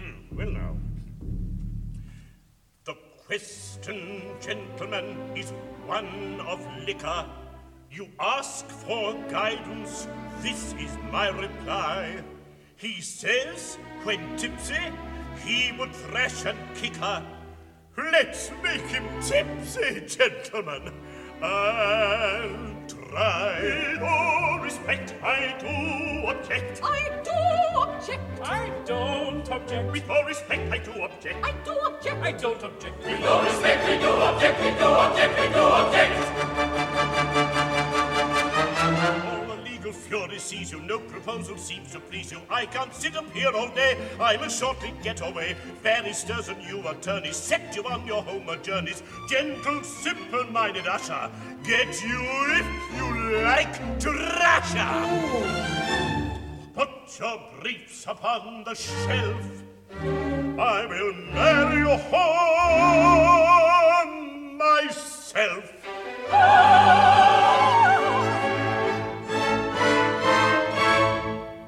Well, now. The question, gentlemen, is one of liquor. You ask for guidance, this is my reply. He says, when tipsy, he would thrash and kick her. Let's make him tipsy, gentlemen. I'll try. With all respect, I do object. I do object. I don't object. With all respect, I do object. I do object. I don't object. With all respect, we do object, we do object, we do object. All the legal fury sees you, no proposal seems to please you. I can't sit up here all day, I must shortly get away. Barristers and you attorneys set you on your homeward journeys. Gentle, simple-minded usher, get you if you like to Russia. Put your briefs upon the shelf. I will marry you home myself.